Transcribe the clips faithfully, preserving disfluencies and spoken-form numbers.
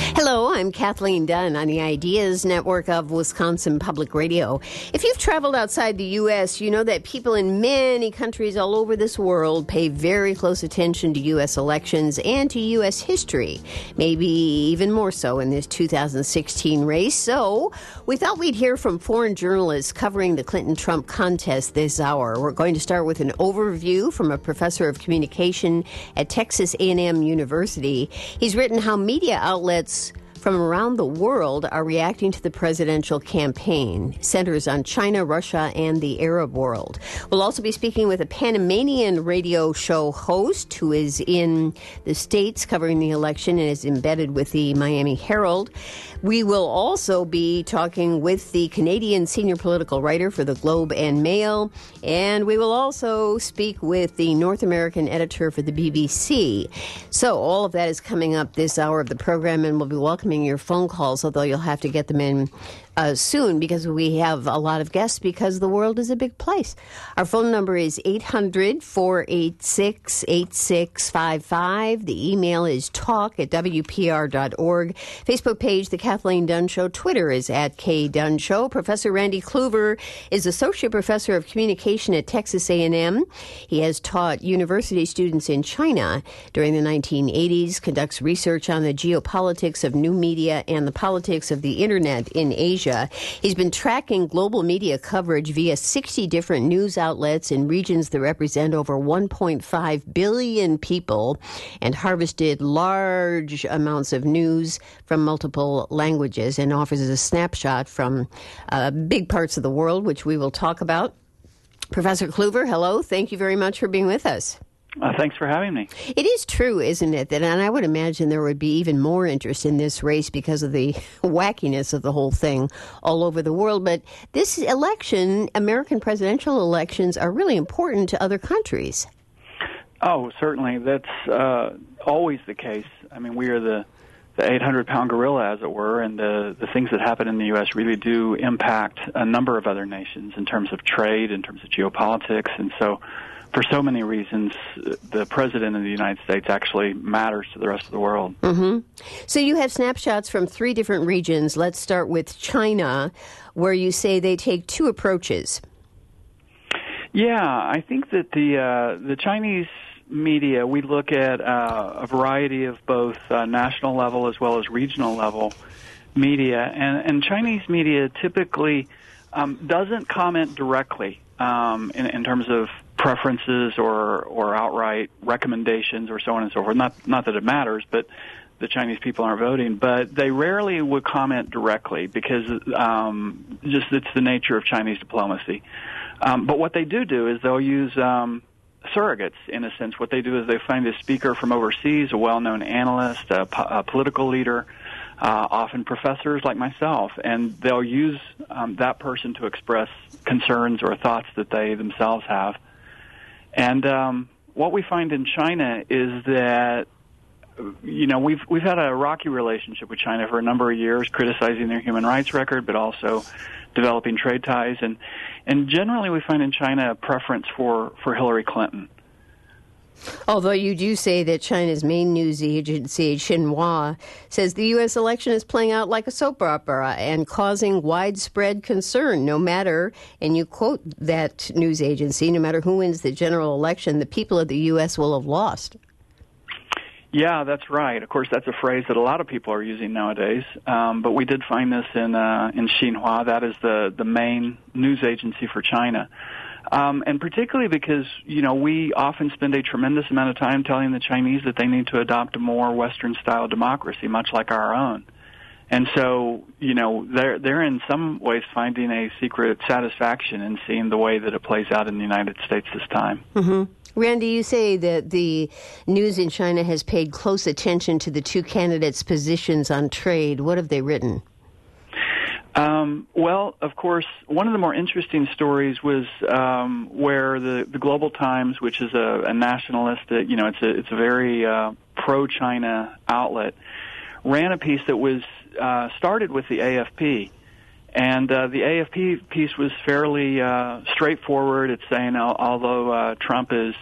Hello, I'm Kathleen Dunn on the Ideas Network of Wisconsin Public Radio. If you've traveled outside the U S, you know that people in many countries all over this world pay very close attention to U S elections and to U S history, maybe even more so in this two thousand sixteen race. So we thought we'd hear from foreign journalists covering the Clinton-Trump contest this hour. We're going to start with an overview from a professor of communication at Texas A and M University. He's written how media outlets from around the world are reacting to the presidential campaign. Centers on China, Russia, and the Arab world. We'll also be speaking with a Panamanian radio show host who is in the States covering the election and is embedded with the Miami Herald. We will also be talking with the Canadian senior political writer for the Globe and Mail, and we will also speak with the North American editor for the B B C. So all of that is coming up this hour of the program, and we'll be welcoming your phone calls, although you'll have to get them in uh, soon because we have a lot of guests because the world is a big place. Our phone number is eight hundred, four eight six, eight six five five. The email is talk at W P R dot org. Facebook page, The Kathleen Dunn Show. Twitter is at K Dunn Show. Professor Randy Kluver is Associate Professor of Communication at Texas A and M. He has taught university students in China during the nineteen eighties, conducts research on the geopolitics of new media and the politics of the Internet in Asia. He's been tracking global media coverage via sixty different news outlets in regions that represent over one point five billion people and harvested large amounts of news from multiple languages and offers a snapshot from uh, big parts of the world, which we will talk about. Professor Kluver, hello. Thank you very much for being with us. Uh, thanks for having me. It is true, isn't it? That, and I would imagine there would be even more interest in this race because of the wackiness of the whole thing all over the world. But this election, American presidential elections, are really important to other countries. Oh, certainly. That's uh, always the case. I mean, we are the the eight hundred pound gorilla, as it were, and the, the things that happen in the U S really do impact a number of other nations in terms of trade, in terms of geopolitics, and so for so many reasons, the president of the United States actually matters to the rest of the world. Mm-hmm. So you have snapshots from three different regions. Let's start with China, where you say they take two approaches. Yeah, I think that the uh, the Chinese media, we look at uh, a variety of both uh, national level as well as regional level media, and, and Chinese media typically um, doesn't comment directly um, in, in terms of preferences or or outright recommendations or so on and so forth. Not not that it matters, but the Chinese people aren't voting. But they rarely would comment directly because um, just it's the nature of Chinese diplomacy. Um, but what they do do is they'll use um, surrogates, in a sense. What they do is they find a speaker from overseas, a well-known analyst, a, po- a political leader, uh, often professors like myself, and they'll use um, that person to express concerns or thoughts that they themselves have. And um, what we find in China is that, you know, we've we've had a rocky relationship with China for a number of years, criticizing their human rights record, but also developing trade ties. And and generally we find in China a preference for, for Hillary Clinton. Although you do say that China's main news agency, Xinhua, says the U S election is playing out like a soap opera and causing widespread concern, no matter, and you quote that news agency, no matter who wins the general election, the people of the U S will have lost. Yeah, that's right. Of course, that's a phrase that a lot of people are using nowadays. Um, but we did find this in uh, in Xinhua. That is the, the main news agency for China. Um, and particularly because, you know, we often spend a tremendous amount of time telling the Chinese that they need to adopt a more Western-style democracy, much like our own. And so, you know, they're, they're in some ways finding a secret satisfaction in seeing the way that it plays out in the United States this time. Mm-hmm. Randy, you say that the news in China has paid close attention to the two candidates' positions on trade. What have they written? Um, well, of course, one of the more interesting stories was um, where the, the Global Times, which is a, a nationalistic, you know, it's a it's a very uh, pro-China outlet, ran a piece that was uh, started with the A F P. And uh, the A F P piece was fairly uh, straightforward. It's saying, although uh, Trump is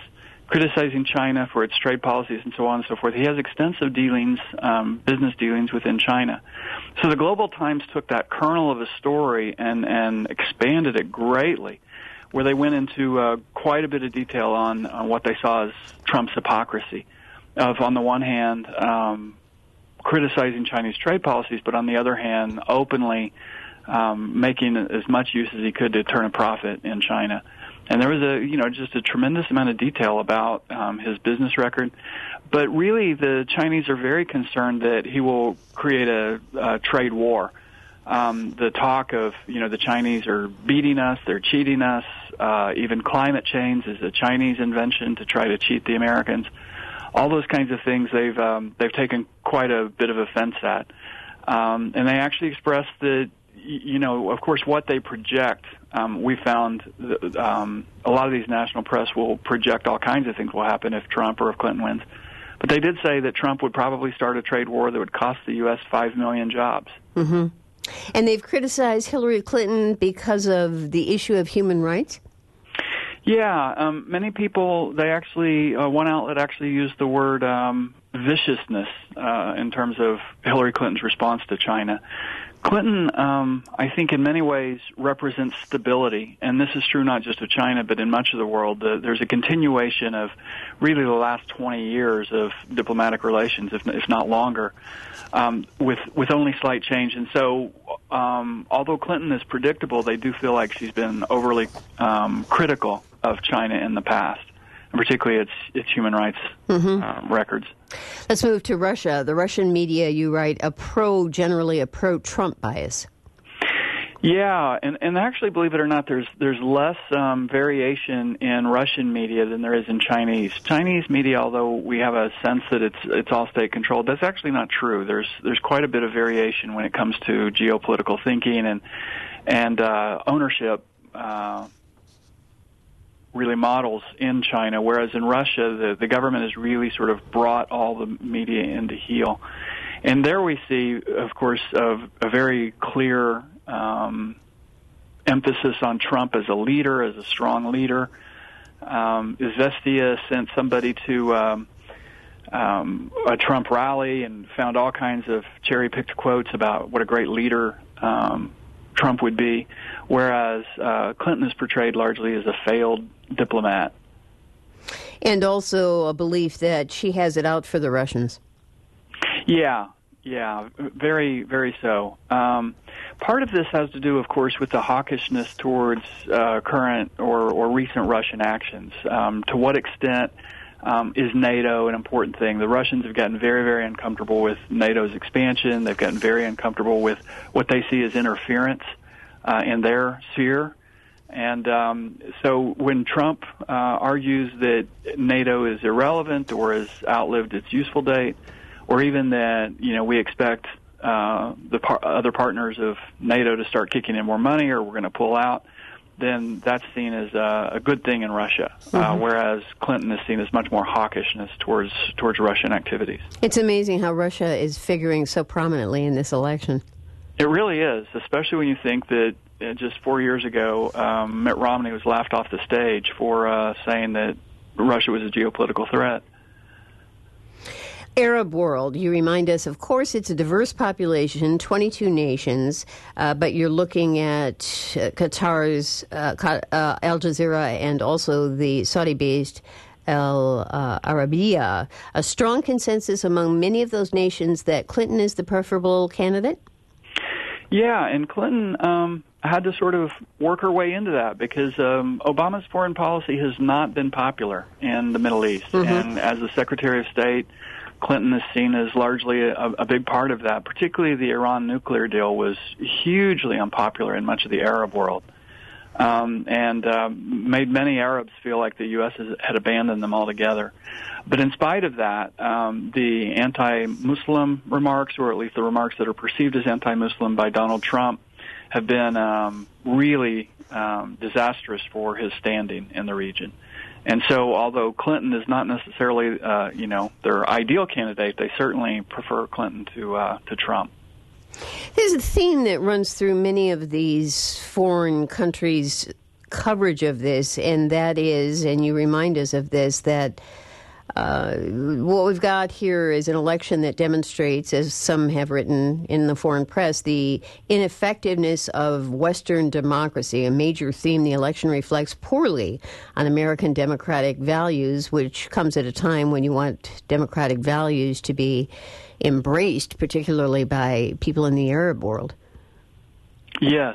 criticizing China for its trade policies and so on and so forth. He has extensive dealings, um, business dealings within China. So the Global Times took that kernel of a story and, and expanded it greatly, where they went into uh, quite a bit of detail on, on what they saw as Trump's hypocrisy of, on the one hand, um, criticizing Chinese trade policies, but on the other hand, openly um, making as much use as he could to turn a profit in China. And there was a, you know, just a tremendous amount of detail about um, his business record. But really, the Chinese are very concerned that he will create a, a trade war. Um, the talk of, you know, the Chinese are beating us, they're cheating us, uh, even climate change is a Chinese invention to try to cheat the Americans. All those kinds of things they've um, they've taken quite a bit of offense at. Um, and they actually expressed that, you know, of course, what they project, um, we found that, um, a lot of these national press will project all kinds of things will happen if Trump or if Clinton wins. But they did say that Trump would probably start a trade war that would cost the U S five million jobs. Mm-hmm. And they've criticized Hillary Clinton because of the issue of human rights? Yeah, um, many people, they actually, uh, one outlet actually used the word um, viciousness uh, in terms of Hillary Clinton's response to China. Clinton, um, I think, in many ways represents stability, and this is true not just of China, but in much of the world. Uh, there's a continuation of really the last twenty years of diplomatic relations, if, if not longer, um, with with only slight change. And so, um, although Clinton is predictable, they do feel like she's been overly um, critical of China in the past, and particularly its its human rights mm-hmm. uh, records. Let's move to Russia. The Russian media, you write, a pro, generally a pro-Trump bias. Yeah, and, and actually, believe it or not, there's there's less um, variation in Russian media than there is in Chinese. Chinese media, although we have a sense that it's it's all state controlled, that's actually not true. There's there's quite a bit of variation when it comes to geopolitical thinking and and uh, ownership. Uh, really models in China, whereas in Russia, the, the government has really sort of brought all the media into heel. And there we see, of course, a, a very clear um, emphasis on Trump as a leader, as a strong leader. Um, Izvestia sent somebody to um, um, a Trump rally and found all kinds of cherry-picked quotes about what a great leader um, Trump would be, whereas uh, Clinton is portrayed largely as a failed diplomat. And also a belief that she has it out for the Russians. Yeah, yeah, very, very so. Um, part of this has to do, of course, with the hawkishness towards uh, current or, or recent Russian actions. Um, to what extent um, is NATO an important thing? The Russians have gotten very, very uncomfortable with NATO's expansion. They've gotten very uncomfortable with what they see as interference uh, in their sphere. And um, so when Trump uh, argues that NATO is irrelevant or has outlived its useful date, or even that, you know, we expect uh, the par- other partners of NATO to start kicking in more money or we're going to pull out, then that's seen as a, a good thing in Russia, mm-hmm. uh, whereas Clinton is seen as much more hawkishness towards towards Russian activities. It's amazing how Russia is figuring so prominently in this election. It really is, especially when you think that uh, just four years ago, um, Mitt Romney was laughed off the stage for uh, saying that Russia was a geopolitical threat. Arab world, you remind us, of course, it's a diverse population, twenty-two nations, uh, but you're looking at uh, Qatar's uh, uh, Al Jazeera and also the Saudi-based Al uh, Arabiya. A strong consensus among many of those nations that Clinton is the preferable candidate? Yeah, and Clinton um, had to sort of work her way into that because um, Obama's foreign policy has not been popular in the Middle East. Mm-hmm. And as the Secretary of State, Clinton is seen as largely a, a big part of that. Particularly the Iran nuclear deal was hugely unpopular in much of the Arab world, um, and uh, made many Arabs feel like the U S has, had abandoned them altogether. But in spite of that, um, the anti-Muslim remarks, or at least the remarks that are perceived as anti-Muslim by Donald Trump, have been um, really um, disastrous for his standing in the region. And so, although Clinton is not necessarily, uh, you know, their ideal candidate, they certainly prefer Clinton to uh, to Trump. There's a theme that runs through many of these foreign countries' coverage of this, and that is, and you remind us of this, that uh, what we've got here is an election that demonstrates, as some have written in the foreign press, the ineffectiveness of Western democracy. A major theme, the election reflects poorly on American democratic values, which comes at a time when you want democratic values to be embraced, particularly by people in the Arab world. Yes.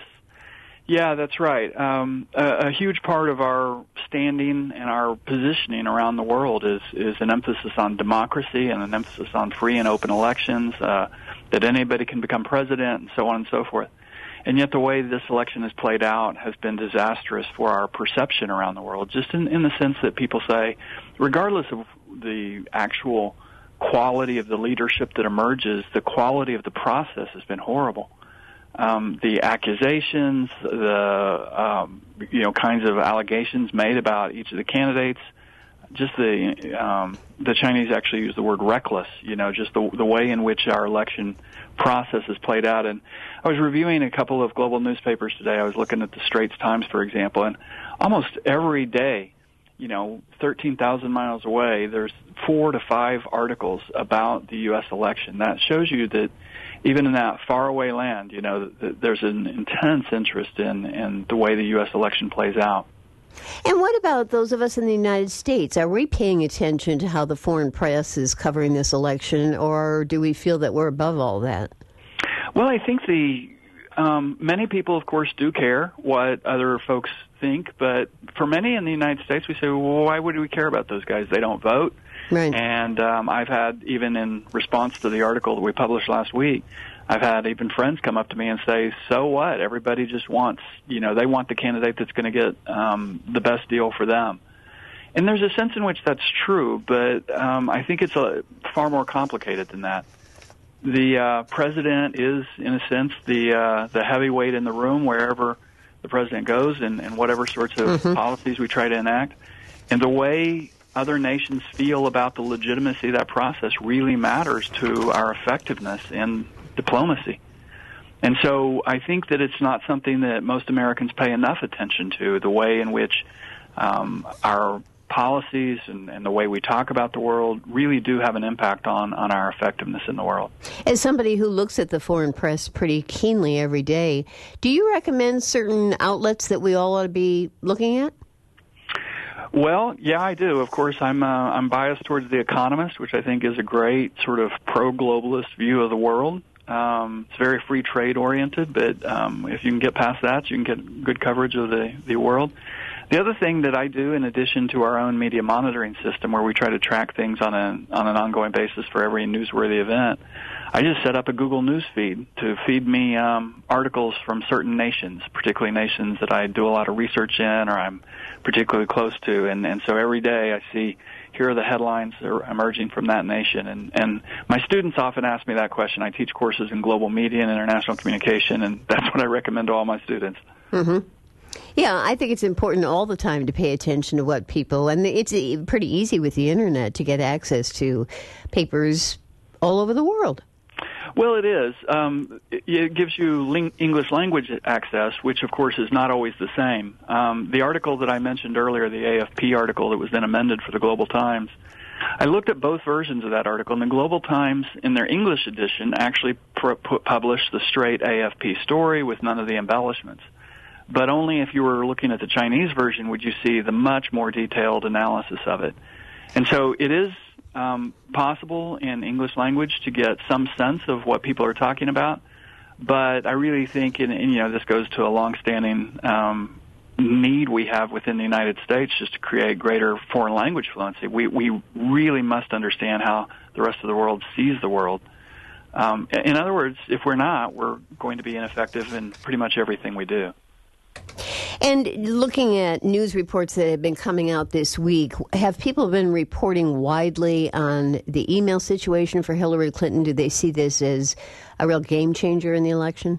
Yeah, that's right. Um, a, a huge part of our standing and our positioning around the world is, is an emphasis on democracy and an emphasis on free and open elections, uh, that anybody can become president, and so on and so forth. And yet the way this election has played out has been disastrous for our perception around the world, just in, in the sense that people say, regardless of the actual quality of the leadership that emerges, the quality of the process has been horrible. Um, the accusations, the um, you know kinds of allegations made about each of the candidates, just the um, the Chinese actually use the word reckless. You know, just the the way in which our election process has played out. And I was reviewing a couple of global newspapers today. I was looking at the Straits Times, for example, and almost every day, you know, thirteen thousand miles away, there's four to five articles about the U S election. That shows you that even in that faraway land, you know, th- there's an intense interest in, in the way the U S election plays out. And what about those of us in the United States? Are we paying attention to how the foreign press is covering this election, or do we feel that we're above all that? Well, I think the um, many people, of course, do care what other folks think, but for many in the United States, we say, well, why would we care about those guys? They don't vote. Right. And um, I've had, even in response to the article that we published last week, I've had even friends come up to me and say, so what? Everybody just wants, you know, they want the candidate that's going to get um, the best deal for them. And there's a sense in which that's true, but um, I think it's a, far more complicated than that. The uh, president is, in a sense, the uh, the heavyweight in the room wherever the president goes, and, and whatever sorts of mm-hmm. policies we try to enact. And the way other nations feel about the legitimacy of that process really matters to our effectiveness in diplomacy. And so I think that it's not something that most Americans pay enough attention to, the way in which um, our policies and, and the way we talk about the world really do have an impact on, on our effectiveness in the world. As somebody who looks at the foreign press pretty keenly every day, do you recommend certain outlets that we all ought to be looking at? Well, yeah, I do. Of course, I'm uh, I'm biased towards The Economist, which I think is a great sort of pro-globalist view of the world. Um, it's very free trade oriented, but um, if you can get past that, you can get good coverage of the, the world. The other thing that I do, in addition to our own media monitoring system, where we try to track things on an on an ongoing basis for every newsworthy event, I just set up a Google News feed to feed me um, articles from certain nations, particularly nations that I do a lot of research in or I'm particularly close to. And, and so every day I see, here are the headlines that are emerging from that nation. And, and my students often ask me that question. I teach courses in global media and international communication, and that's what I recommend to all my students. Mm-hmm. Yeah, I think it's important all the time to pay attention to what people, and it's pretty easy with the Internet to get access to papers all over the world. Well, it is. Um, it, it gives you ling- English language access, which, of course, is not always the same. Um, the article that I mentioned earlier, the A F P article that was then amended for the Global Times, I looked at both versions of that article, and the Global Times, in their English edition, actually pr- pu- published the straight A F P story with none of the embellishments. But only if you were looking at the Chinese version would you see the much more detailed analysis of it. And so it is Um, possible in English language to get some sense of what people are talking about, but I really think, and, and you know, this goes to a longstanding um, need we have within the United States, just to create greater foreign language fluency. We we really must understand how the rest of the world sees the world. Um, in other words, if we're not, we're going to be ineffective in pretty much everything we do. And looking at news reports that have been coming out this week, have people been reporting widely on the email situation for Hillary Clinton? Do they see this as a real game changer in the election?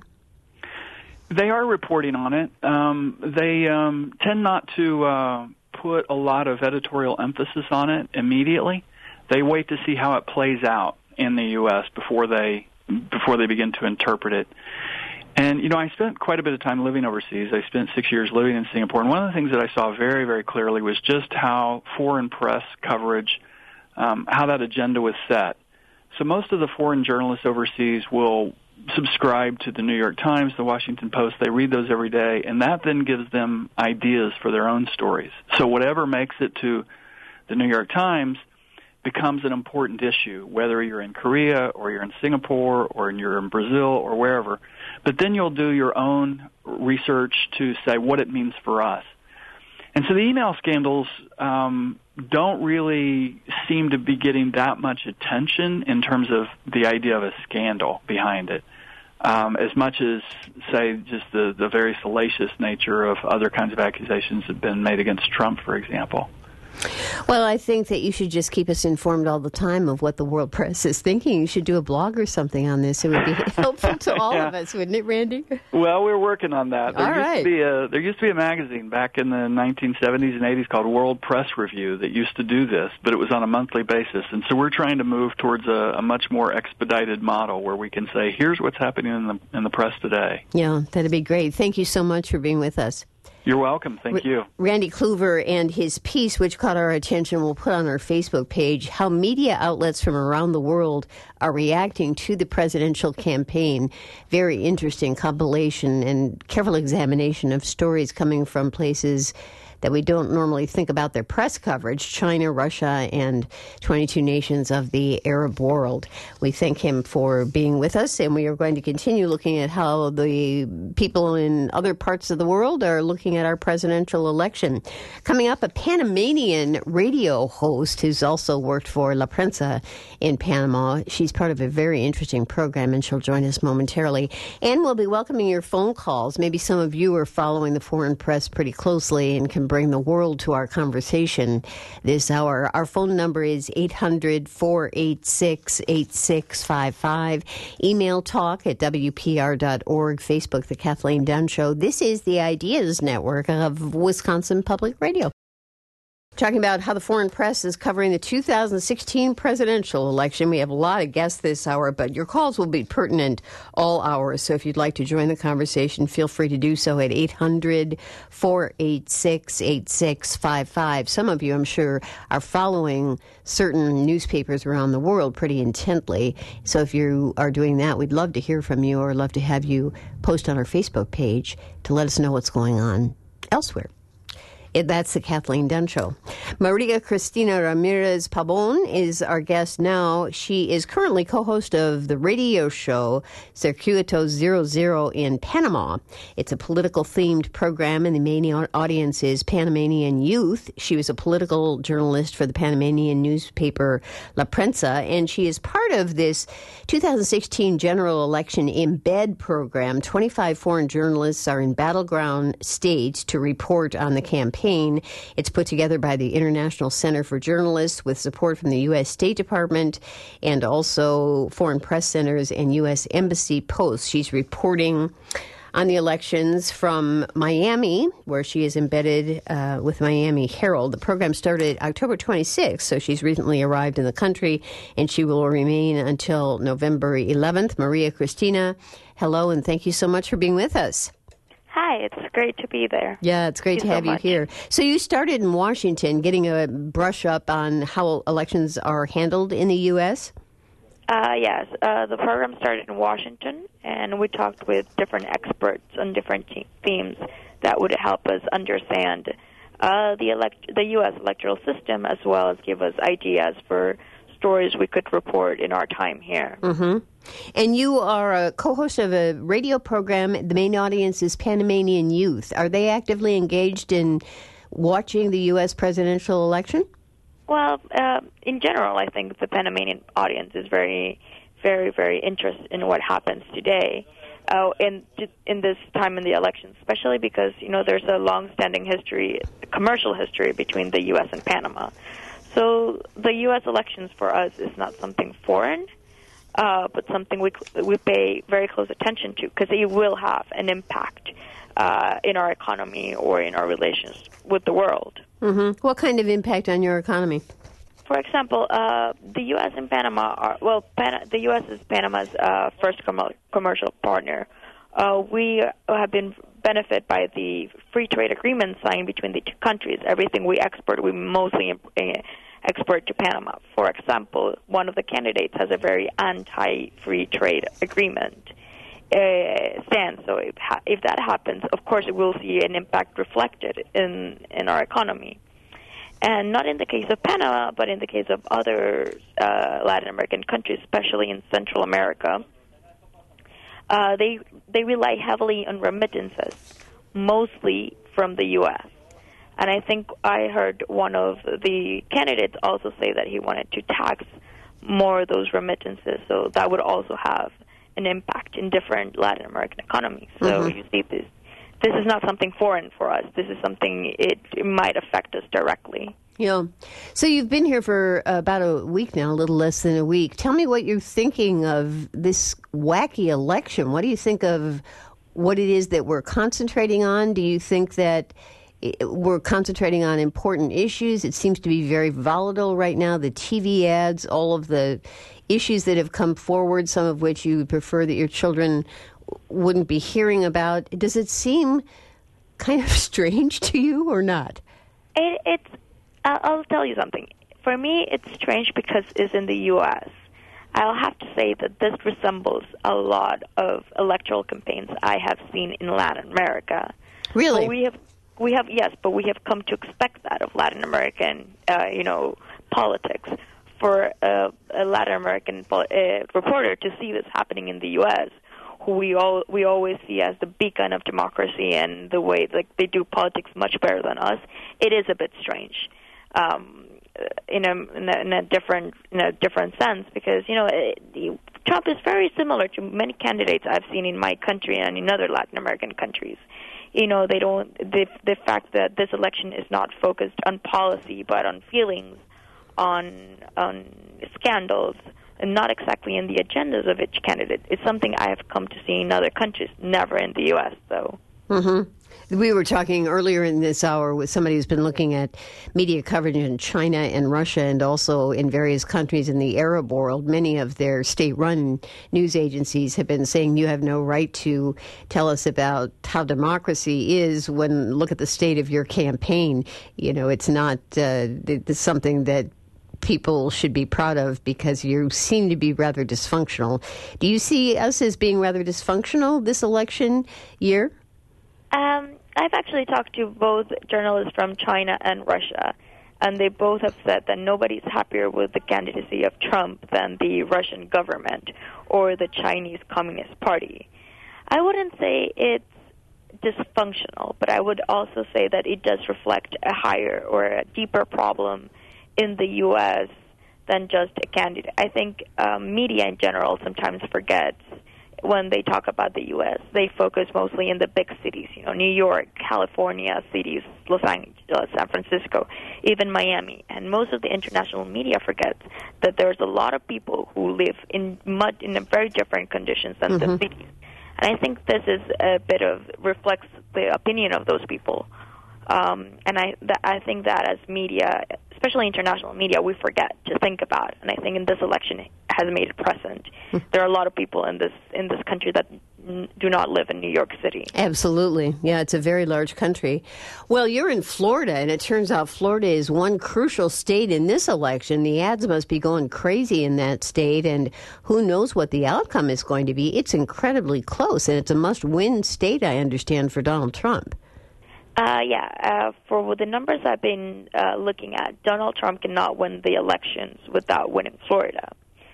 They are reporting on it. Um, they um, tend not to uh, put a lot of editorial emphasis on it immediately. They wait to see how it plays out in the U S before they before they begin to interpret it. And, you know, I spent quite a bit of time living overseas. I spent six years living in Singapore. And one of the things that I saw very, very clearly was just how foreign press coverage, um, how that agenda was set. So most of the foreign journalists overseas will subscribe to the New York Times, the Washington Post. They read those every day, and that then gives them ideas for their own stories. So whatever makes it to the New York Times becomes an important issue, whether you're in Korea or you're in Singapore or you're in Brazil or wherever. But then you'll do your own research to say what it means for us. And so the email scandals um, don't really seem to be getting that much attention in terms of the idea of a scandal behind it, um, as much as, say, just the, the very salacious nature of other kinds of accusations that have been made against Trump, for example. Well, I think that you should just keep us informed all the time of what the world press is thinking. You should do a blog or something on this. It would be helpful to all yeah. of us, wouldn't it, Randy? Well, we're working on that. There all used right. to be a, there used to be a magazine back in the nineteen seventies and eighties called World Press Review that used to do this, but it was on a monthly basis. And so we're trying to move towards a, a much more expedited model where we can say, here's what's happening in the in the press today. Yeah, that'd be great. Thank you so much for being with us. You're welcome. Thank you. Randy Clover and his piece, which caught our attention, we'll put on our Facebook page, how media outlets from around the world are reacting to the presidential campaign. Very interesting compilation and careful examination of stories coming from places that we don't normally think about their press coverage, China, Russia, and twenty-two nations of the Arab world. We thank him for being with us, and we are going to continue looking at how the people in other parts of the world are looking at our presidential election. Coming up, a Panamanian radio host who's also worked for La Prensa in Panama. She's part of a very interesting program, and she'll join us momentarily. And we'll be welcoming your phone calls. Maybe some of you are following the foreign press pretty closely and can bring the world to our conversation this hour. Our phone number is eight hundred, four eight six, eight six five five. Email talk at W P R dot org. Facebook, The Kathleen Dunn Show. This is the Ideas Network of Wisconsin Public Radio. Talking about how the foreign press is covering the two thousand sixteen presidential election. We have a lot of guests this hour, but your calls will be pertinent all hours. So if you'd like to join the conversation, feel free to do so at eight hundred, four eight six, eight six five five. Some of you, I'm sure, are following certain newspapers around the world pretty intently. So if you are doing that, we'd love to hear from you or love to have you post on our Facebook page to let us know what's going on elsewhere. It, that's the Kathleen Dunn Show. Maria Cristina Ramirez Pabon is our guest now. She is currently co-host of the radio show Circuito Zero Zero in Panama. It's a political-themed program, and the main audience is Panamanian youth. She was a political journalist for the Panamanian newspaper La Prensa, and she is part of this two thousand sixteen general election embed program. twenty-five foreign journalists are in battleground states to report on the campaign. It's put together by the International Center for Journalists with support from the U S State Department and also foreign press centers and U S Embassy posts. She's reporting on the elections from Miami, where she is embedded uh, with Miami Herald. The program started October twenty-sixth, so she's recently arrived in the country, and she will remain until November eleventh. Maria Cristina, hello, and thank you so much for being with us. Hi, it's great to be there. Yeah, it's great Thank to have you, so you much. here. So you started in Washington, getting a brush up on how elections are handled in the U S? Uh, yes, uh, the program started in Washington, and we talked with different experts on different te- themes that would help us understand uh, the elect- the U S electoral system, as well as give us ideas for stories we could report in our time here. Mm-hmm. And you are a co-host of a radio program. The main audience is Panamanian youth. Are they actively engaged in watching the U S presidential election? Well, uh, in general, I think the Panamanian audience is very, very, very interested in what happens today. Uh, in in this time in the election, especially because, you know, there's a long-standing history, commercial history between the U S and Panama. So the U S elections for us is not something foreign, uh, but something we we pay very close attention to because it will have an impact uh, in our economy or in our relations with the world. Mm-hmm. What kind of impact on your economy? For example, uh, the U S and Panama are, well, Pan- the U S is Panama's uh, first com- commercial partner uh, we have been benefit by the free trade agreement signed between the two countries. Everything we export, we mostly uh, export to Panama. For example, one of the candidates has a very anti-free trade agreement uh, stance. So if, ha- if that happens, of course, we'll see an impact reflected in, in our economy. And not in the case of Panama, but in the case of other uh, Latin American countries, especially in Central America, uh, they they rely heavily on remittances, mostly from the U S. And I think I heard one of the candidates also say that he wanted to tax more of those remittances, so that would also have an impact in different Latin American economies. So mm-hmm. you see this. This is not something foreign for us. This is something it, it might affect us directly. Yeah. So you've been here for about a week now, a little less than a week. Tell me what you're thinking of this wacky election. What do you think of what it is that we're concentrating on? Do you think that we're concentrating on important issues? It seems to be very volatile right now. The T V ads, all of the issues that have come forward, some of which you would prefer that your children wouldn't be hearing about. Does it seem kind of strange to you or not? It, it's. Uh, I'll tell you something. For me, it's strange because it's in the U S. I'll have to say that this resembles a lot of electoral campaigns I have seen in Latin America. Really? But we have, we have, yes, but we have come to expect that of Latin American, uh, you know, politics. For a, a Latin American uh, reporter to see this happening in the U S, who we all we always see as the beacon of democracy and the way like they do politics much better than us, it is a bit strange, um, in a, in a in a different in a different sense, because you know it, the, Trump is very similar to many candidates I've seen in my country and in other Latin American countries. You know, they don't the the fact that this election is not focused on policy but on feelings, on on scandals, and not exactly in the agendas of each candidate. It's something I have come to see in other countries, never in the U S, though. Mm-hmm. We were talking earlier in this hour with somebody who's been looking at media coverage in China and Russia and also in various countries in the Arab world. Many of their state-run news agencies have been saying you have no right to tell us about how democracy is when look at the state of your campaign. You know, it's not uh, it's something that people should be proud of because you seem to be rather dysfunctional. Do you see us as being rather dysfunctional this election year? Um, I've actually talked to both journalists from China and Russia, and they both have said that nobody's happier with the candidacy of Trump than the Russian government or the Chinese Communist Party. I wouldn't say it's dysfunctional, but I would also say that it does reflect a higher or a deeper problem in the U S than just a candidate. I think um, media in general sometimes forgets when they talk about the U S. They focus mostly in the big cities, you know, New York, California cities, Los Angeles, San Francisco, even Miami. And most of the international media forgets that there's a lot of people who live in much, in a very different conditions than mm-hmm. the cities. And I think this is a bit of reflects the opinion of those people. Um, and I, th- I think that as media, especially international media, we forget to think about. And I think in this election it has made it present. There are a lot of people in this in this country that n- do not live in New York City. Absolutely. Yeah, it's a very large country. Well, you're in Florida, and it turns out Florida is one crucial state in this election. The ads must be going crazy in that state, and who knows what the outcome is going to be. It's incredibly close, and it's a must-win state, I understand, for Donald Trump. Uh, yeah, uh, for the numbers I've been uh, looking at, Donald Trump cannot win the elections without winning Florida.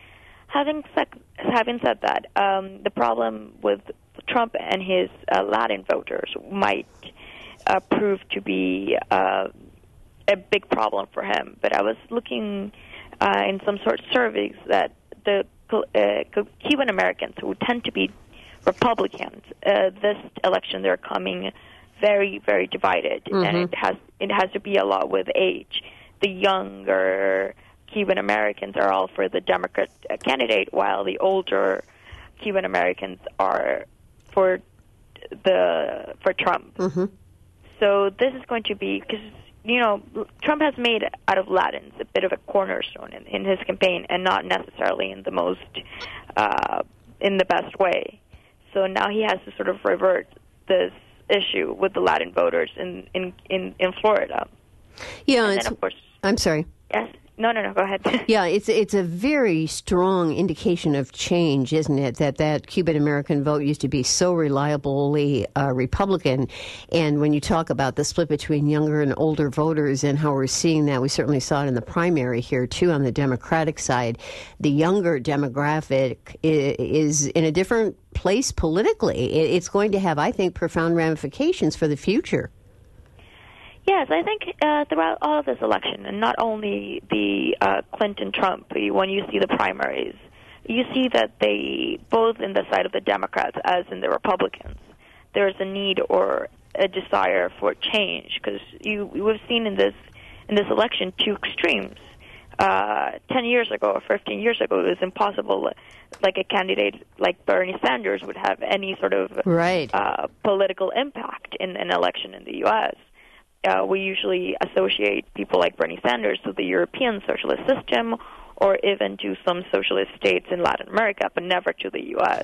Having said, having said that, um, the problem with Trump and his uh, Latin voters might uh, prove to be uh, a big problem for him. But I was looking uh, in some sort of surveys that the uh, Cuban Americans, who tend to be Republicans, uh, this election they're coming very, very divided, mm-hmm. and it has it has to be a lot with age. The younger Cuban Americans are all for the Democrat candidate, while the older Cuban Americans are for the for Trump. Mm-hmm. So this is going to be because you know Trump has made out of Latins a bit of a cornerstone in, in his campaign, and not necessarily in the most uh, in the best way. So now he has to sort of revert this issue with the Latin voters in in, in, in Florida. Yeah, and it's, then of course, I'm sorry. Yes. No, no, no. Go ahead. Yeah, it's it's a very strong indication of change, isn't it? That that Cuban American vote used to be so reliably uh, Republican, and when you talk about the split between younger and older voters and how we're seeing that, we certainly saw it in the primary here too on the Democratic side. The younger demographic is in a different place politically. It's going to have, I think, profound ramifications for the future. Yes, I think uh, throughout all of this election, and not only the uh, Clinton-Trump, when you see the primaries, you see that they, both in the side of the Democrats as in the Republicans, there's a need or a desire for change, because you we've seen in this in this election two extremes. Uh, Ten years ago or fifteen years ago, it was impossible, like a candidate like Bernie Sanders would have any sort of right. uh, political impact in an election in the U S Uh, we usually associate people like Bernie Sanders to the European socialist system or even to some socialist states in Latin America, but never to the U S.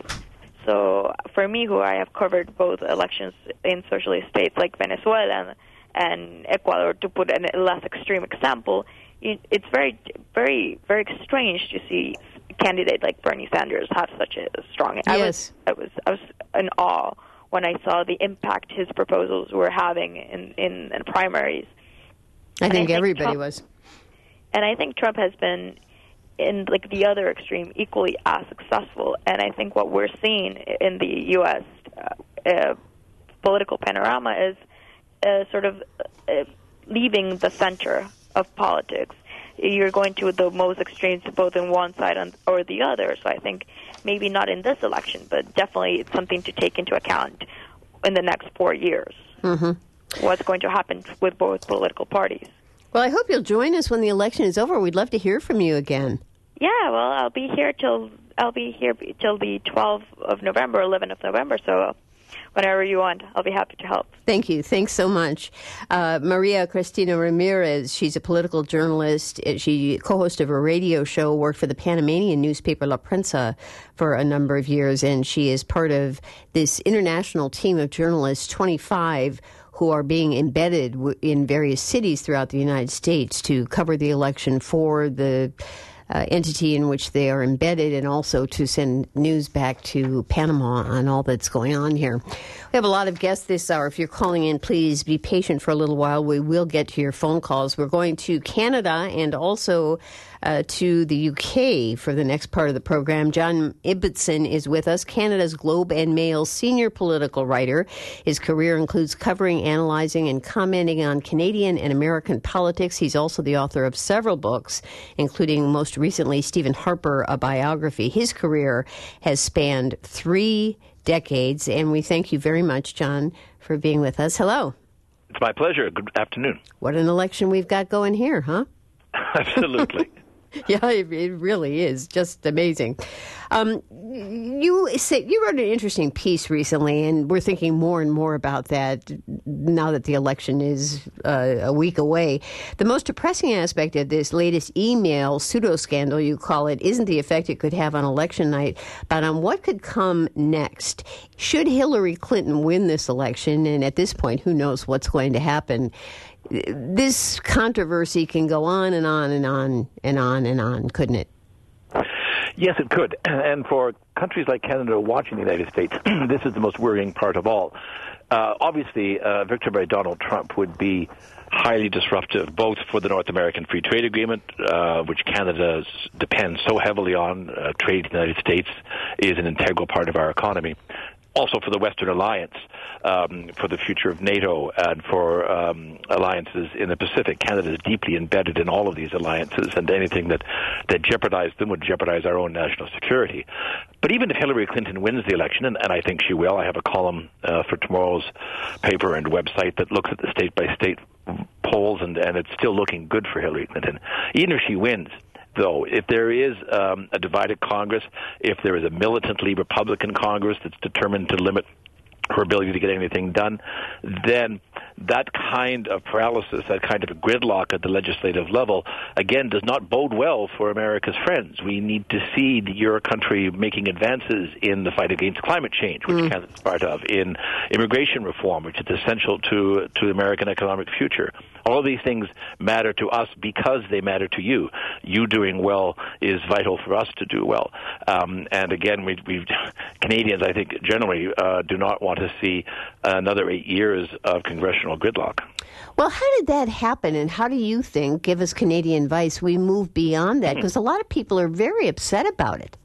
So for me, who I have covered both elections in socialist states like Venezuela and, and Ecuador, to put a less extreme example, it's very, very, very strange to see a candidate like Bernie Sanders have such a strong... Yes. I was, I was, I was in awe when I saw the impact his proposals were having in, in, in primaries. I think, I think everybody Trump, was. And I think Trump has been, in like the other extreme, equally as successful. And I think what we're seeing in the U S uh, uh, political panorama is uh, sort of uh, leaving the center of politics. You're going to the most extremes, both in one side or the other. So I think maybe not in this election, but definitely it's something to take into account in the next four years. Mm-hmm. What's going to happen with both political parties. Well, I hope you'll join us when the election is over. We'd love to hear from you again. Yeah, well, I'll be here till I'll be here till the twelfth of November, eleventh of November. So whenever you want, I'll be happy to help. Thank you. Thanks so much. Uh, Maria Cristina Ramirez, she's a political journalist. She co-host of a radio show, worked for the Panamanian newspaper La Prensa for a number of years, and she is part of this international team of journalists, twenty-five, who are being embedded in various cities throughout the United States to cover the election for the Uh, entity in which they are embedded, and also to send news back to Panama on all that's going on here. We have a lot of guests this hour. If you're calling in, please be patient for a little while. We will get to your phone calls. We're going to Canada and also uh, to the U K for the next part of the program. John Ibbotson is with us, Canada's Globe and Mail senior political writer. His career includes covering, analyzing, and commenting on Canadian and American politics. He's also the author of several books, including most recently Stephen Harper, a biography. His career has spanned three decades, and we thank you very much, John, for being with us. Hello. It's my pleasure. Good afternoon. What an election we've got going here, huh? Absolutely. Yeah, it, it really is just amazing. Um, you say, you wrote an interesting piece recently, and we're thinking more and more about that now that the election is uh, a week away. The most depressing aspect of this latest email pseudo-scandal, you call it, isn't the effect it could have on election night, but on what could come next. Should Hillary Clinton win this election, and at this point, who knows what's going to happen, this controversy can go on and on and on and on and on, couldn't it? Yes, it could. And for countries like Canada watching the United States, this is the most worrying part of all. Uh, obviously, uh, victory by Donald Trump would be highly disruptive, both for the North American Free Trade Agreement, uh, which Canada depends so heavily on. Uh, trade to the United States is an integral part of our economy. Also for the Western Alliance, um, for the future of NATO, and for um, alliances in the Pacific. Canada is deeply embedded in all of these alliances, and anything that, that jeopardized them would jeopardize our own national security. But even if Hillary Clinton wins the election, and, and I think she will, I have a column uh, for tomorrow's paper and website that looks at the state-by-state polls, and, and it's still looking good for Hillary Clinton. Even if she wins, though, if there is um, a divided Congress, if there is a militantly Republican Congress that's determined to limit her ability to get anything done, then that kind of paralysis, that kind of gridlock at the legislative level, again, does not bode well for America's friends. We need to see your country making advances in the fight against climate change, which mm. Canada is part of, in immigration reform, which is essential to to the American economic future. All of these things matter to us because they matter to you. You doing well is vital for us to do well. Um, and again, we, we've Canadians, I think, generally uh, do not want to see another eight years of congressional gridlock. Well, how did that happen, and how do you think, give us Canadian advice, we move beyond that? Because a lot of people are very upset about it.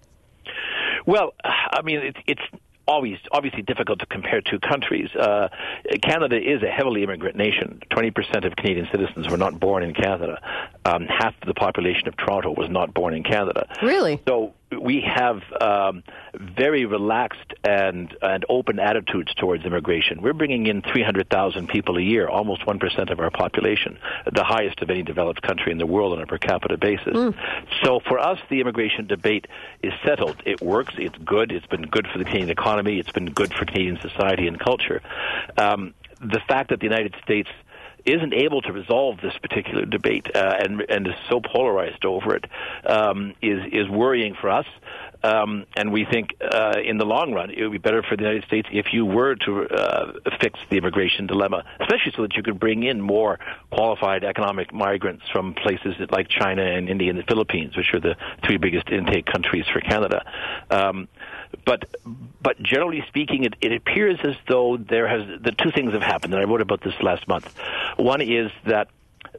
Well, I mean, it, it's always obviously difficult to compare two countries. Uh, Canada is a heavily immigrant nation. twenty percent of Canadian citizens were not born in Canada. Um, half the population of Toronto was not born in Canada. Really? So we have um, very relaxed and and open attitudes towards immigration. We're bringing in three hundred thousand people a year, almost one percent of our population, the highest of any developed country in the world on a per capita basis. Mm. So for us, the immigration debate is settled. It works. It's good. It's been good for the Canadian economy. It's been good for Canadian society and culture. Um, the fact that the United States isn't able to resolve this particular debate uh, and and is so polarized over it um, is is worrying for us. Um, and we think uh, in the long run it would be better for the United States if you were to uh, fix the immigration dilemma, especially so that you could bring in more qualified economic migrants from places like China and India and the Philippines, which are the three biggest intake countries for Canada. Um, But but generally speaking, it, it appears as though there has the two things have happened, and I wrote about this last month. One is that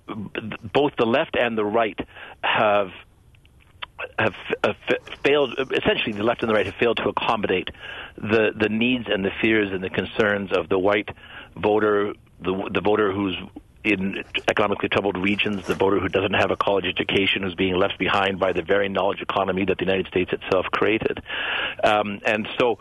both the left and the right have have, have failed. Essentially, the left and the right have failed to accommodate the the needs and the fears and the concerns of the white voter, the the voter who's in economically troubled regions, the voter who doesn't have a college education, who's being left behind by the very knowledge economy that the United States itself created. Um, and so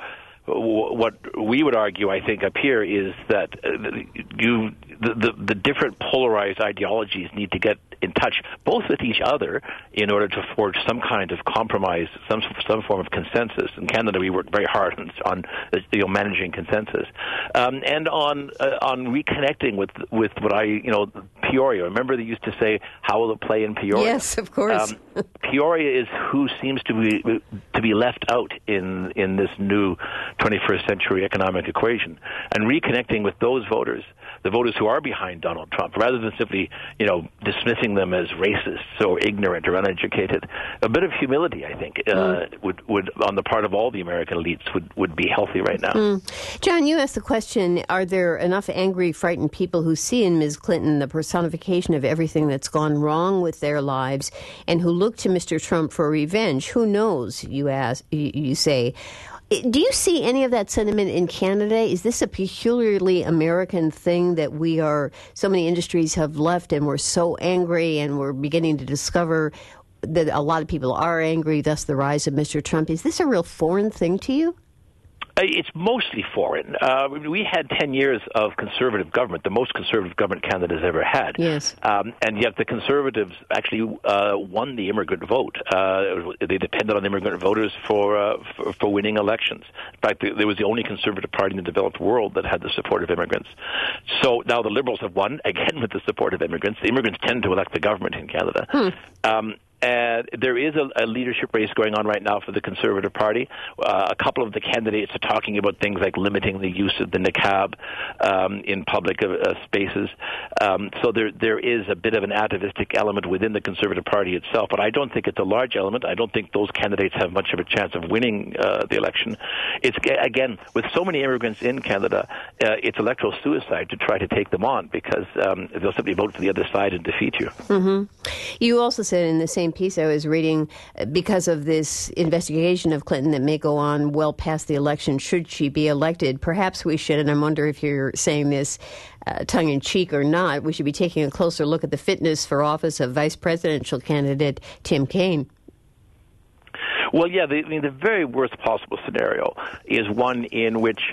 w- what we would argue, I think, up here is that uh, you the, the, the different polarized ideologies need to get in touch both with each other in order to forge some kind of compromise, some some form of consensus. In Canada, we work very hard on, on you know, managing consensus, um, and on uh, on reconnecting with with what I you know Peoria. Remember they used to say, "How will it play in Peoria?" Yes, of course. Um, Peoria is who seems to be to be left out in in this new twenty-first century economic equation, and reconnecting with those voters, the voters who are behind Donald Trump, rather than simply you know dismissing them as racists or ignorant or uneducated. A bit of humility, I think, uh, mm. would, would on the part of all the American elites would, would be healthy right now. Mm. John, you asked the question, are there enough angry, frightened people who see in Miz Clinton the personification of everything that's gone wrong with their lives and who look to Mister Trump for revenge? Who knows, you ask, you, you say. Do you see any of that sentiment in Canada? Is this a peculiarly American thing that we are, so many industries have left and we're so angry and we're beginning to discover that a lot of people are angry, thus the rise of Mister Trump? Is this a real foreign thing to you? It's mostly foreign. Uh, we had ten years of conservative government, the most conservative government Canada's ever had. Yes. Um, and yet the Conservatives actually uh, won the immigrant vote. Uh, they depended on immigrant voters for, uh, for for winning elections. In fact, there was the only Conservative party in the developed world that had the support of immigrants. So now the Liberals have won, again with the support of immigrants. The immigrants tend to elect the government in Canada. Hmm. Um, And there is a, a leadership race going on right now for the Conservative Party. Uh, a couple of the candidates are talking about things like limiting the use of the niqab um, in public uh, spaces. Um, so there there is a bit of an atavistic element within the Conservative Party itself, but I don't think it's a large element. I don't think those candidates have much of a chance of winning uh, the election. It's, again, with so many immigrants in Canada, uh, it's electoral suicide to try to take them on because um, they'll simply vote for the other side and defeat you. Mm-hmm. You also said in the same piece I was reading, because of this investigation of Clinton that may go on well past the election, should she be elected, perhaps we should, and I wonder if you're saying this uh, tongue-in-cheek or not, we should be taking a closer look at the fitness for office of vice presidential candidate Tim Kaine. Well, yeah, the, I mean, the very worst possible scenario is one in which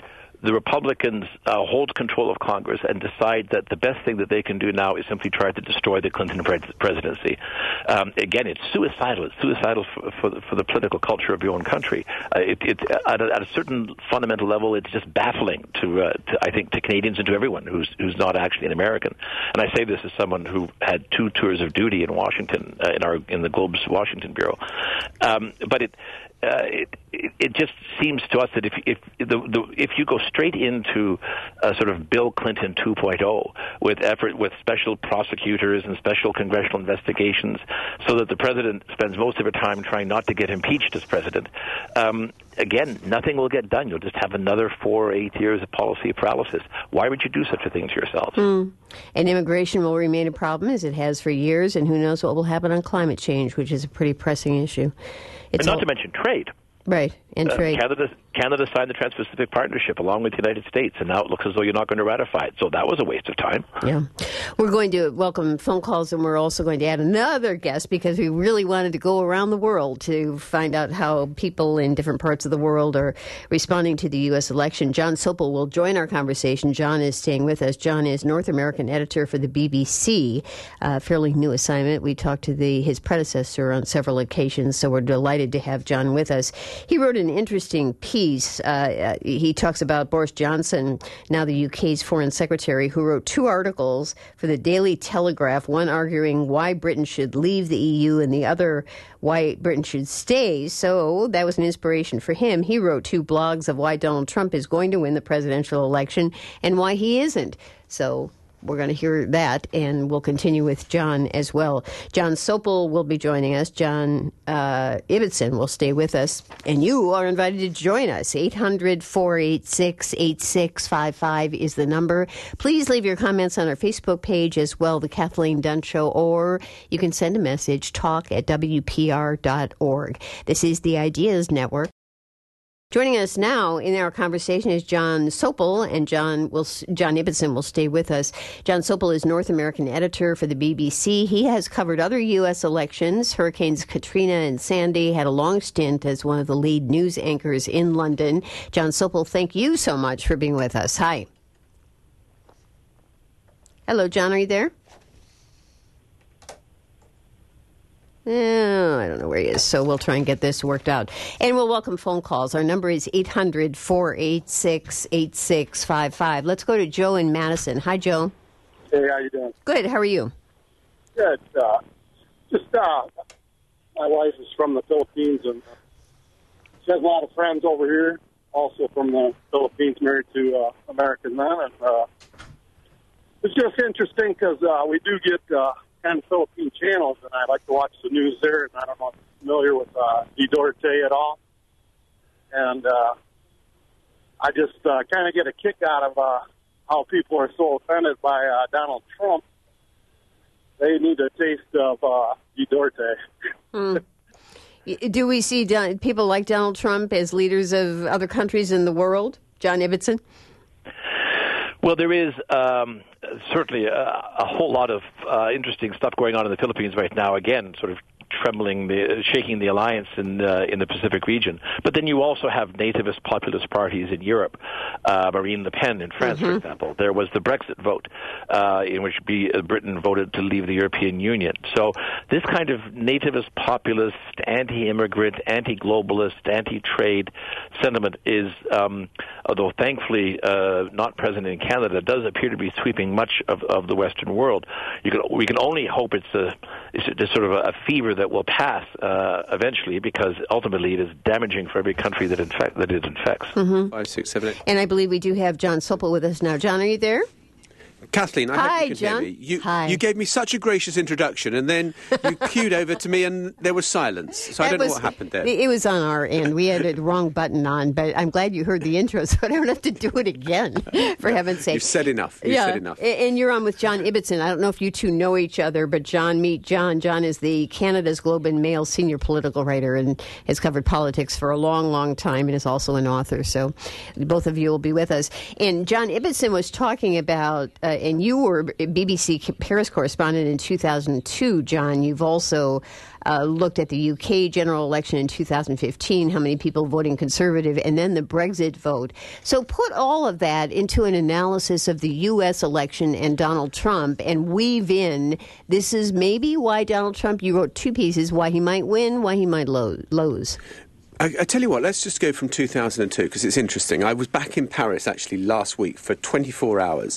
the Republicans uh, hold control of Congress and decide that the best thing that they can do now is simply try to destroy the Clinton pres- presidency. Um, again, it's suicidal. It's suicidal for, for, the, for the political culture of your own country. Uh, it, it, at, a, at a certain fundamental level, it's just baffling to, uh, to, I think, to Canadians and to everyone who's who's not actually an American. And I say this as someone who had two tours of duty in Washington, uh, in our in the Globe's Washington bureau. Um, but it, uh, it it it just seems to us that if if the, the if you go straight into a sort of Bill Clinton two point oh with effort with special prosecutors and special congressional investigations, so that the president spends most of her time trying not to get impeached as president, um, again, nothing will get done. You'll just have another four or eight years of policy paralysis. Why would you do such a thing to yourselves? Mm. And immigration will remain a problem, as it has for years, and who knows what will happen on climate change, which is a pretty pressing issue. It's and not all- to mention trade. Right, and Uh, trade. Canada, Canada signed the Trans-Pacific Partnership along with the United States, and now it looks as though you're not going to ratify it. So that was a waste of time. Yeah. We're going to welcome phone calls, and we're also going to add another guest because we really wanted to go around the world to find out how people in different parts of the world are responding to the U S election. Jon Sopel will join our conversation. Jon is staying with us. Jon is North American editor for the B B C, a fairly new assignment. We talked to the his predecessor on several occasions, so we're delighted to have Jon with us. He wrote an interesting piece. Uh, he talks about Boris Johnson, now the U K's foreign secretary, who wrote two articles for the Daily Telegraph, one arguing why Britain should leave the E U and the other why Britain should stay. So that was an inspiration for him. He wrote two blogs of why Donald Trump is going to win the presidential election and why he isn't. So we're going to hear that, and we'll continue with Jon as well. Jon Sopel will be joining us. John uh, Ibbitson will stay with us, and you are invited to join us. eight hundred, four eight six, eight six five five is the number. Please leave your comments on our Facebook page as well, The Kathleen Dunn Show, or you can send a message, talk at W P R dot org. This is the Ideas Network. Joining us now in our conversation is Jon Sopel, and John will John Ibbitson will stay with us. Jon Sopel is North American editor for the B B C. He has covered other U S elections. Hurricanes Katrina and Sandy, had a long stint as one of the lead news anchors in London. Jon Sopel, thank you so much for being with us. Hi. Hello, John. Are you there? Oh, I don't know where he is, so we'll try and get this worked out. And we'll welcome phone calls. Our number is eight hundred, four eight six, eight six five five. Let's go to Joe in Madison. Hi, Joe. Hey, how you doing? Good. How are you? Good. Uh, just, uh, my wife is from the Philippines, and she has a lot of friends over here, also from the Philippines, married to uh, American men. And uh, it's just interesting because uh, we do get uh, kind of Philippine channels, and I like to watch the news there. And I don't know if you're familiar with uh, Duterte at all. And uh, I just uh, kind of get a kick out of uh, how people are so offended by uh, Donald Trump. They need a taste of uh, Duterte. Hmm. Do we see Don- people like Donald Trump as leaders of other countries in the world? John Ibbitson? Well, there is um, certainly a, a whole lot of uh, interesting stuff going on in the Philippines right now. Again, sort of trembling, the, shaking the alliance in uh, in the Pacific region. But then you also have nativist populist parties in Europe. Uh, Marine Le Pen in France, mm-hmm. for example. There was the Brexit vote, uh, in which be, uh, Britain voted to leave the European Union. So this kind of nativist populist, anti-immigrant, anti-globalist, anti-trade sentiment is, um, although thankfully uh, not present in Canada, does appear to be sweeping much of, of the Western world. You can, we can only hope it's a, it's a sort of a fever that will pass uh, eventually, because ultimately it is damaging for every country that, infect, that it infects. Mm-hmm. Five, six, seven, eight. And I believe we do have Jon Sopel with us now. John, are you there? Kathleen, I Hi, hope you can John. hear me. You, Hi. you gave me such a gracious introduction, and then you cued over to me, and there was silence. So That I don't was, know what happened there. It was on our end. We had the wrong button on, but I'm glad you heard the intro, so I don't have to do it again, for heaven's sake. You've said enough. You've yeah, said enough. And you're on with John Ibbitson. I don't know if you two know each other, but John, meet John. John is the Canada's Globe and Mail senior political writer and has covered politics for a long, long time, and is also an author. So both of you will be with us. And John Ibbitson was talking about uh, and you were B B C Paris correspondent in two thousand two, John. You've also uh, looked at the U K general election in two thousand fifteen, how many people voting Conservative, and then the Brexit vote. So put all of that into an analysis of the U S election and Donald Trump, and weave in, this is maybe why Donald Trump, you wrote two pieces, why he might win, why he might lo- lose. I, I tell you what, let's just go from two thousand two, because it's interesting. I was back in Paris, actually, last week for twenty-four hours.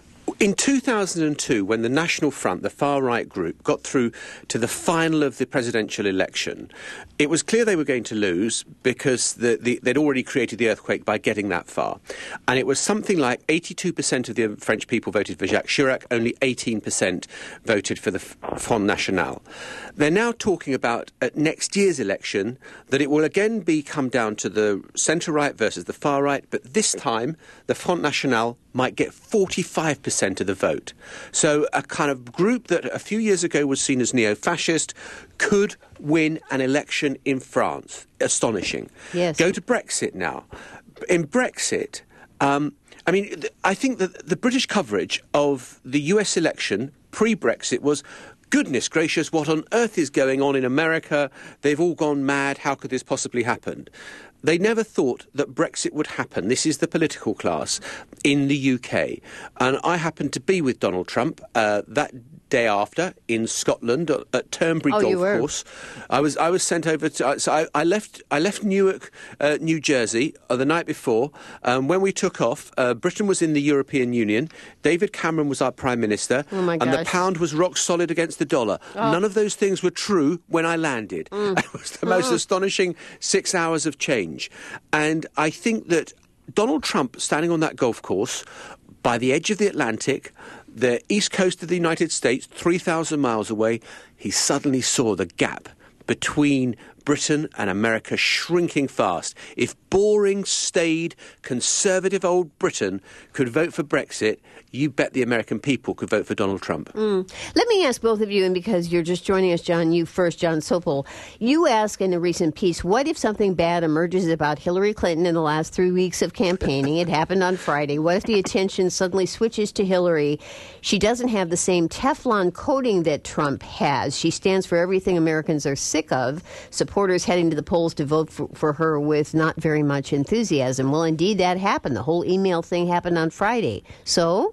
In two thousand two, when the National Front, the far-right group, got through to the final of the presidential election, it was clear they were going to lose because the, the, they'd already created the earthquake by getting that far. And it was something like eighty-two percent of the French people voted for Jacques Chirac, only eighteen percent voted for the Front National. They're now talking about, at next year's election, that it will again be come down to the centre-right versus the far-right, but this time the Front National might get forty-five percent of the vote. So a kind of group that a few years ago was seen as neo-fascist could win an election in France. Astonishing. Yes. Go to Brexit now. In Brexit, um, I mean, th- I think that the British coverage of the U S election pre-Brexit was, goodness gracious, what on earth is going on in America? They've all gone mad. How could this possibly happen? They never thought that Brexit would happen. This is the political class in the U K. And I happened to be with Donald Trump uh, that day after in Scotland at Turnberry oh, Golf you were. Course. I was I was sent over to. So I, I left I left Newark, uh, New Jersey, uh, the night before. Um, when we took off, uh, Britain was in the European Union. David Cameron was our Prime Minister, oh my and gosh. the pound was rock solid against the dollar. Oh. None of those things were true when I landed. Mm. It was the most oh. astonishing six hours of change, and I think that Donald Trump standing on that golf course by the edge of the Atlantic, the east coast of the United States, three thousand miles away, he suddenly saw the gap between Britain and America shrinking fast. If boring, staid, conservative old Britain could vote for Brexit, you bet the American people could vote for Donald Trump. Mm. Let me ask both of you, and because you're just joining us, John, you first, John Sopel. You ask in a recent piece, what if something bad emerges about Hillary Clinton in the last three weeks of campaigning? It happened on Friday. What if the attention suddenly switches to Hillary? She doesn't have the same Teflon coating that Trump has. She stands for everything Americans are sick of. Supporters heading to the polls to vote for, for her with not very much enthusiasm. Well, indeed, that happened. The whole email thing happened on Friday. So?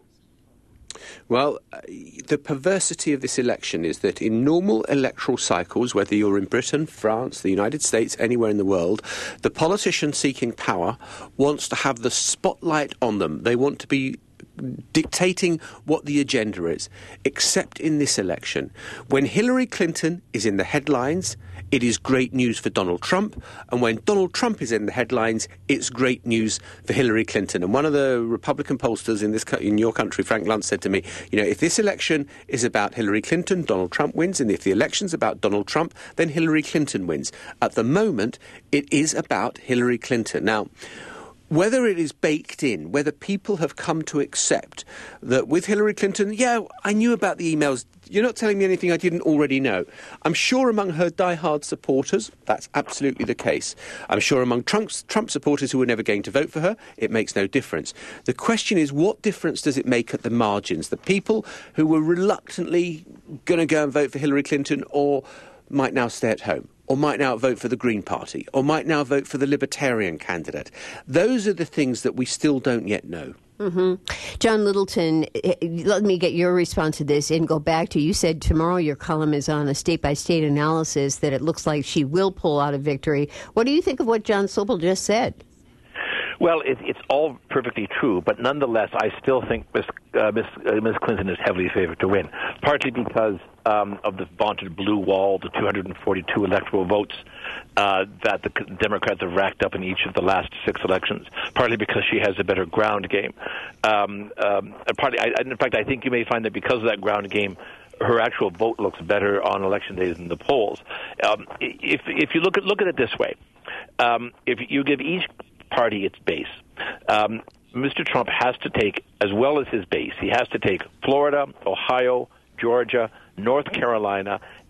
Well, uh, the perversity of this election is that in normal electoral cycles, whether you're in Britain, France, the United States, anywhere in the world, the politician seeking power wants to have the spotlight on them. They want to be dictating what the agenda is, except in this election. When Hillary Clinton is in the headlines, it is great news for Donald Trump, and when Donald Trump is in the headlines, it's great news for Hillary Clinton. And one of the Republican pollsters in this in your country, Frank Luntz, said to me, you know, if this election is about Hillary Clinton, Donald Trump wins, and if the election's about Donald Trump, then Hillary Clinton wins. At the moment, it is about Hillary Clinton. Now, whether it is baked in, whether people have come to accept that with Hillary Clinton, yeah, I knew about the emails. You're not telling me anything I didn't already know. I'm sure among her diehard supporters, that's absolutely the case. I'm sure among Trump's, Trump supporters who were never going to vote for her, it makes no difference. The question is, what difference does it make at the margins? The people who were reluctantly going to go and vote for Hillary Clinton or might now stay at home, or might now vote for the Green Party, or might now vote for the Libertarian candidate. Those are the things that we still don't yet know. Mm-hmm. John Littleton, let me get your response to this and go back to, you said tomorrow your column is on a state-by-state analysis that it looks like she will pull out a victory. What do you think of what John Sopel just said? Well, it, it's all perfectly true, but nonetheless, I still think Miss uh, Miss uh, Miss Clinton is heavily favored to win. Partly because um, of the vaunted blue wall, the two hundred forty-two electoral votes uh, that the Democrats have racked up in each of the last six elections. Partly because she has a better ground game. Um, um, and partly, I, in fact, I think you may find that because of that ground game, her actual vote looks better on election days in the polls. Um, if if you look at look at it this way, um, if you give each party its base, Um, Mister Trump has to take, as well as his base, he has to take Florida, Ohio, Georgia, North Carolina,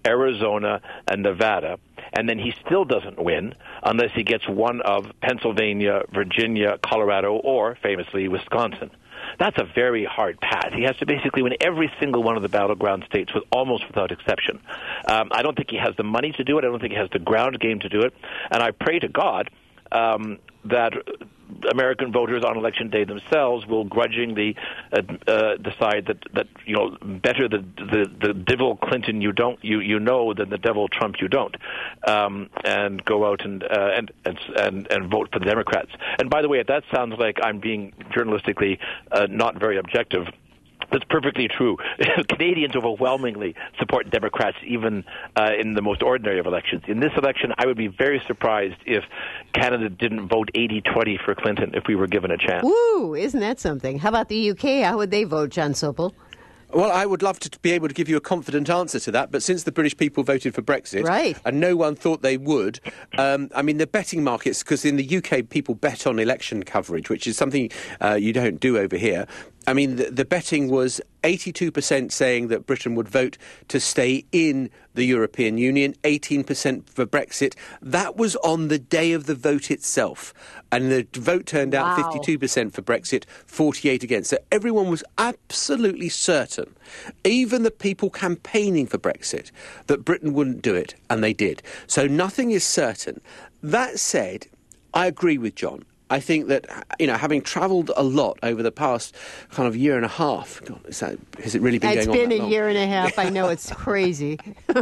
Arizona, and Nevada, and then he still doesn't win unless he gets one of Pennsylvania, Virginia, Colorado, or, famously, Wisconsin. That's a very hard path. He has to basically win every single one of the battleground states with almost without exception. Um, I don't think he has the money to do it. I don't think he has the ground game to do it. And I pray to God um, that American voters on election day themselves will grudgingly uh, uh, decide that, that you know better the, the the devil Clinton you don't you you know than the devil Trump you don't, um, and go out and, uh, and and and and vote for the Democrats. And by the way, that sounds like I'm being journalistically uh, not very objective. That's perfectly true. Canadians overwhelmingly support Democrats, even uh, in the most ordinary of elections. In this election, I would be very surprised if Canada didn't vote eighty twenty for Clinton if we were given a chance. Woo! Isn't that something? How about the U K? How would they vote, John Sopel? Well, I would love to be able to give you a confident answer to that, but since the British people voted for Brexit, right, and no one thought they would, um, I mean, the betting markets, because in the U K people bet on election coverage, which is something uh, you don't do over here. I mean, the, the betting was eighty-two percent saying that Britain would vote to stay in the European Union, eighteen percent for Brexit. That was on the day of the vote itself. And the vote turned out wow. fifty-two percent for Brexit, forty-eight against. So everyone was absolutely certain, even the people campaigning for Brexit, that Britain wouldn't do it, and they did. So nothing is certain. That said, I agree with John. I think that, you know, having travelled a lot over the past kind of year and a half, God, is that, has it really been it's going on It's been that a long? year and a half. I know, it's crazy.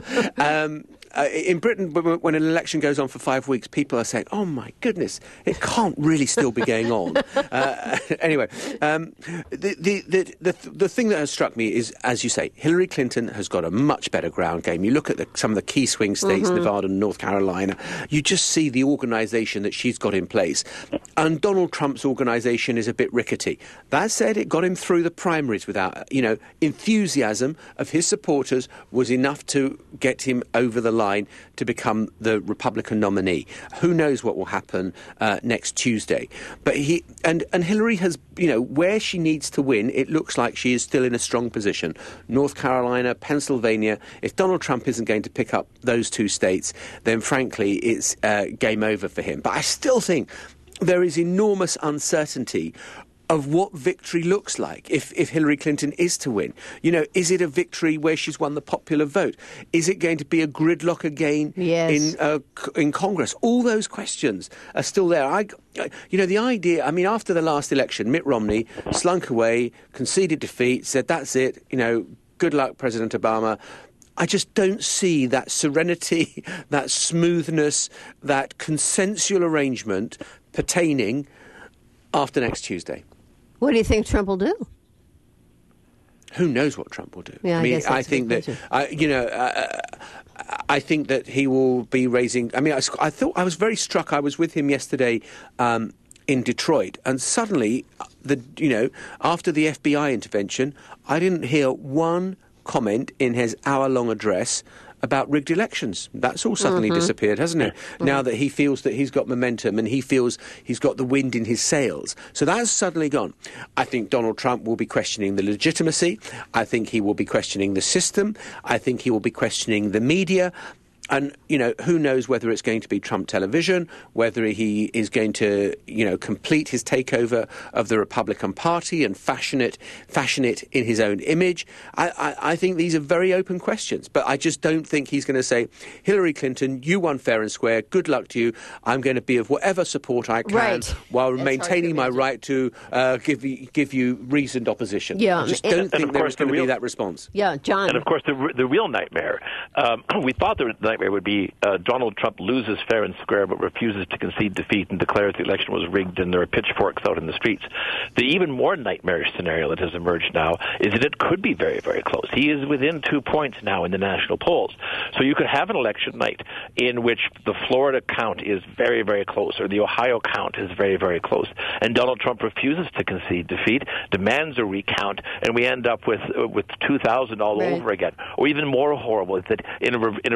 um, uh, in Britain, when an election goes on for five weeks, people are saying, oh, my goodness, it can't really still be going on. uh, anyway, um, the, the, the, the, the thing that has struck me is, as you say, Hillary Clinton has got a much better ground game. You look at the, some of the key swing states, mm-hmm. Nevada and North Carolina, you just see the organisation that she's got in place. And Donald Trump's organisation is a bit rickety. That said, it got him through the primaries without, you know, enthusiasm of his supporters was enough to get him over the line to become the Republican nominee. Who knows what will happen uh, next Tuesday? But he and, and Hillary has, you know, where she needs to win, it looks like she is still in a strong position. North Carolina, Pennsylvania. If Donald Trump isn't going to pick up those two states, then frankly, it's uh, game over for him. But I still think there is enormous uncertainty of what victory looks like if, if Hillary Clinton is to win. You know, is it a victory where she's won the popular vote? Is it going to be a gridlock again yes. in uh, in Congress? All those questions are still there. I, you know, the idea, I mean, after the last election, Mitt Romney slunk away, conceded defeat, said, that's it, you know, good luck, President Obama. I just don't see that serenity, that smoothness, that consensual arrangement pertaining after next Tuesday. What do you think Trump will do? Who knows what Trump will do? Yeah, I, I mean, guess I think that, I, you know, uh, I think that he will be raising. I mean, I, I thought I was very struck. I was with him yesterday um, in Detroit, and suddenly, the you know, after the F B I intervention, I didn't hear one comment in his hour-long address about rigged elections. That's all suddenly mm-hmm. disappeared, hasn't it? Mm-hmm. Now that he feels that he's got momentum and he feels he's got the wind in his sails. So that's suddenly gone. I think Donald Trump will be questioning the legitimacy. I think he will be questioning the system. I think he will be questioning the media. And, you know, who knows whether it's going to be Trump television, whether he is going to, you know, complete his takeover of the Republican Party and fashion it, fashion it in his own image. I, I, I think these are very open questions, but I just don't think he's going to say, Hillary Clinton, you won fair and square, good luck to you, I'm going to be of whatever support I can right. while That's maintaining my right to uh, give, you, give you reasoned opposition. Yeah. I just and, don't and think there's going to real, be that response. Yeah, John. And of course, the, the real nightmare, um, we thought the nightmare would be uh, Donald Trump loses fair and square but refuses to concede defeat and declares the election was rigged and there are pitchforks out in the streets. The even more nightmarish scenario that has emerged now is that it could be very, very close. He is within two points now in the national polls. So you could have an election night in which the Florida count is very, very close or the Ohio count is very, very close. And Donald Trump refuses to concede defeat, demands a recount, and we end up with uh, with two thousand all right. over again. Or even more horrible is that in a, re- in a reverse of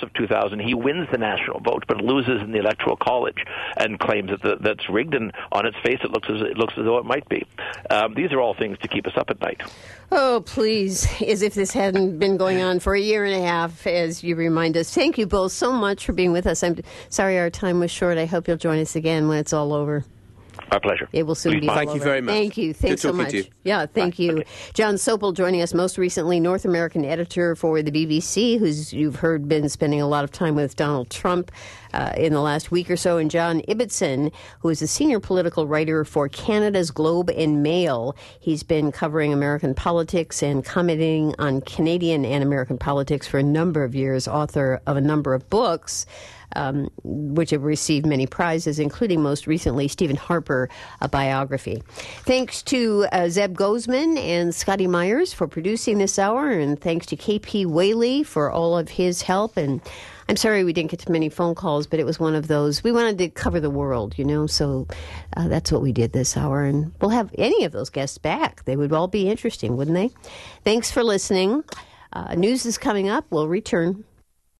of two thousand, he wins the national vote, but loses in the Electoral College and claims that the, that's rigged, and on its face it looks as it looks as though it might be. Um, these are all things to keep us up at night. Oh, please, as if this hadn't been going on for a year and a half, as you remind us. Thank you both so much for being with us. I'm sorry our time was short. I hope you'll join us again when it's all over. Our pleasure. It will soon Please be bye. all Thank over. you very much. Thank you. Thanks Good so talking much. to you. Yeah, thank Bye. you. Okay. John Sopel joining us, most recently North American editor for the B B C, who's you've heard been spending a lot of time with Donald Trump uh, in the last week or so, and John Ibbitson, who is a senior political writer for Canada's Globe and Mail. He's been covering American politics and commenting on Canadian and American politics for a number of years, author of a number of books. Um, which have received many prizes, including most recently Stephen Harper, a biography. Thanks to uh, Zeb Gozman and Scotty Myers for producing this hour, and thanks to K P Whaley for all of his help. And I'm sorry we didn't get to many phone calls, but it was one of those. We wanted to cover the world, you know, so uh, that's what we did this hour. And we'll have any of those guests back. They would all be interesting, wouldn't they? Thanks for listening. Uh, news is coming up. We'll return.